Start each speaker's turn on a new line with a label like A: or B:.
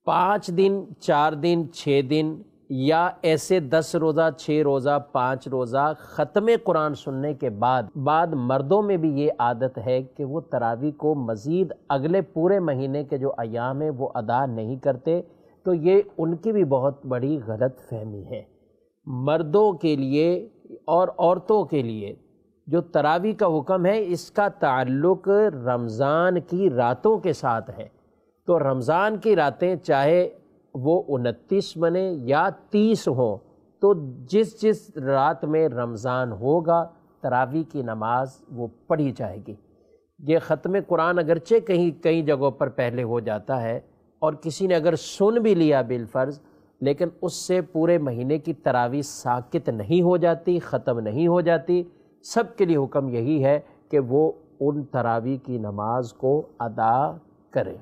A: 5 दिन, 4 दिन, 6 दिन या ऐसे 10 रोज़ा, 6 रोज़ा, 5 रोज़ा ख़त्म कुरान सुनने के बाद मर्दों में भी ये आदत है कि वो तरावी को मज़ीद अगले पूरे महीने के जो अयाम है वो अदा नहीं करते। तो ये उनकी भी बहुत बड़ी गलत फहमी है। मर्दों के लिए और औरतों के लिए जो तरावी का हुक्म है इसका ताल्लुक़ रमज़ान की रातों के साथ है। तो रमज़ान की रातें चाहे वो 29 बने या 30 हो, तो जिस जिस रात में रमज़ान होगा तरावी की नमाज वो पढ़ी जाएगी। ये ख़त्म कुरान अगरचे कई जगहों पर पहले हो जाता है और किसी ने अगर सुन भी लिया बिलफ़र्ज़, लेकिन उससे पूरे महीने की तरावी साकित नहीं हो जाती, ख़त्म नहीं हो जाती। सब के लिए हुक्म यही है कि वो उन तरावी की नमाज को अदा करें।